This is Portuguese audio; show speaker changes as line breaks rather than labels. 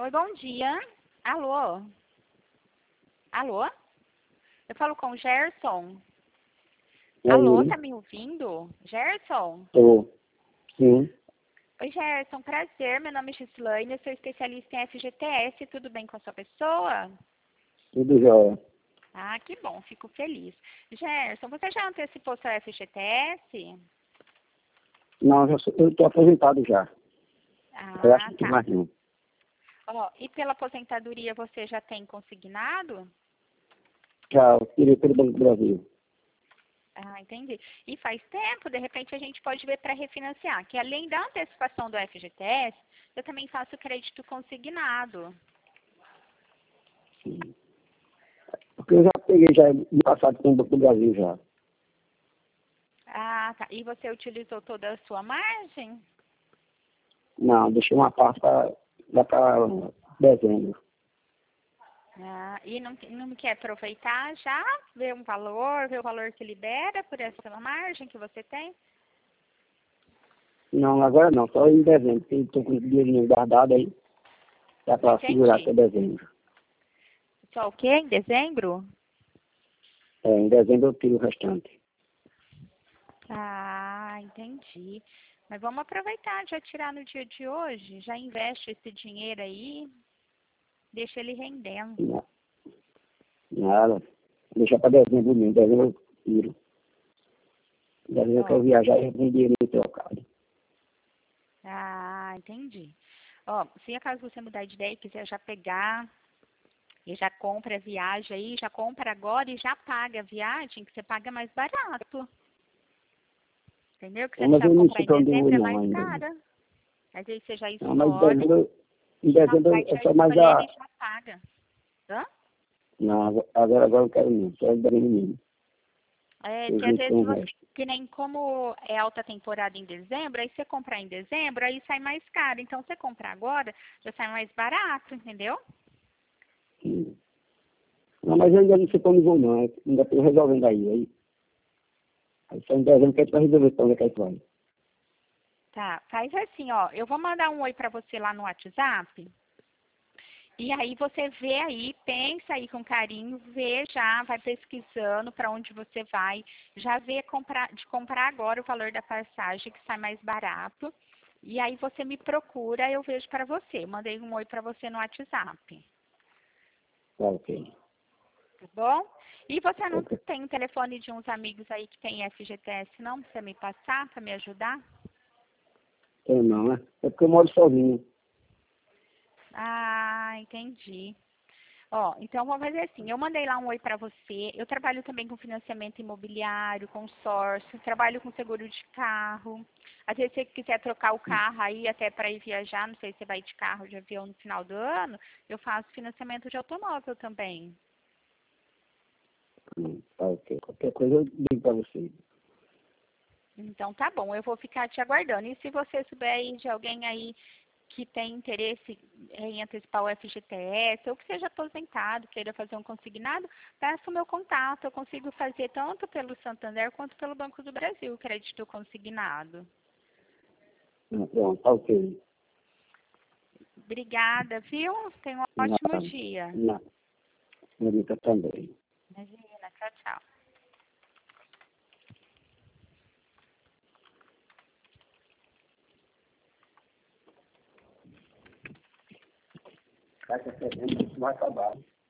Oi, bom dia. Alô? Alô? Eu falo com o Gerson.
E
Alô,
aí?
tá me ouvindo? Gerson?
Tô. Sim,
Oi, Gerson, prazer. Meu nome é Gislaine, eu sou especialista em FGTS. Tudo bem com a sua pessoa?
tudo jóia.
Ah, que bom, fico feliz. Gerson, você já antecipou seu FGTS?
Não, eu tô aposentado já. Eu acho
Ah,
que tem
tá.
mais não.
Ó, e pela aposentadoria você já tem consignado?
Já eu tirei pelo Banco do Brasil.
Ah, entendi. E faz tempo, de repente a gente pode ver para refinanciar, que além da antecipação do FGTS, eu também faço crédito consignado.
Sim. Porque eu já peguei já no passado com o Banco do Brasil já.
Ah, tá. E você utilizou toda a sua margem?
Não, deixei uma parte lá para dezembro.
Ah, e não quer aproveitar já? Ver um valor, ver o valor que libera por essa margem que você tem?
Não, agora não, só em dezembro, porque eu tô com o dinheirinho guardado aí. Dá
Não
para segurar
entendi.
até dezembro.
Só o quê? Em dezembro?
É, em dezembro eu tiro o restante.
Ah, entendi. Mas vamos aproveitar, já tirar no dia de hoje, já investe esse dinheiro aí, deixa ele rendendo.
Não, nada. Deixar para dezembro mesmo. Dezembro eu tiro. Dezembro eu quero
Ó,
viajar e eu tenho dinheirinho trocado.
ah, entendi. Ó, se acaso você mudar de ideia e quiser já pegar e já compra a viagem aí, já compra agora e já paga a viagem, que você paga mais barato. Entendeu? Que você
Não, mas
precisava
eu não
comprar
sei
em
para onde eu vou
dezembro é
não
mais
ainda.
cara. Mas aí você já
Não, mas
escolhe,
em
já vai
dezembro
já
é só mais
escolhendo
a.
e já paga. Hã?
Não, agora eu não quero não, só em dezembro mesmo.
É,
Eu
que às
junto
vezes
com o
você,
resto.
que nem como é alta temporada em dezembro, aí você comprar em dezembro, aí sai mais caro. Então, você comprar agora, já sai mais barato, entendeu?
Sim. Não, mas eu ainda não sei para onde vou não, ainda estou resolvendo aí só em dezembro que a gente vai resolver para onde é que a gente vai.
Tá, faz assim, ó, eu vou mandar um oi pra você lá no WhatsApp, e aí você vê aí, pensa aí com carinho, vê já, vai pesquisando para onde você vai, já vê de comprar agora o valor da passagem, que sai mais barato, e aí você me procura, eu vejo para você. Mandei um oi para você no WhatsApp.
Tá, ok.
Tá bom? E você não
Ok.
tem o telefone de uns amigos aí que tem FGTS, não? Pra você me passar, para me ajudar?
Eu não, né? É porque eu moro sozinho.
Ah, entendi. Ó, então vamos fazer assim, eu mandei lá um oi para você, eu trabalho também com financiamento imobiliário, consórcio, trabalho com seguro de carro, às vezes se você quiser trocar o carro aí até para ir viajar, não sei se você vai de carro ou de avião no final do ano, eu faço financiamento de automóvel também.
Tá, ok. Qualquer coisa eu digo para você.
Então tá bom, eu vou ficar te aguardando. E se você souber aí de alguém aí que tem interesse em antecipar o FGTS, ou que seja aposentado, queira fazer um consignado, peça o meu contato. Eu consigo fazer tanto pelo Santander quanto pelo Banco do Brasil, crédito consignado.
Pronto, tá ok.
Obrigada, viu? Tenha um ótimo
Na,
dia.
na, na também.
Imagina, tchau, tchau.
Caixa 70, vai acabar.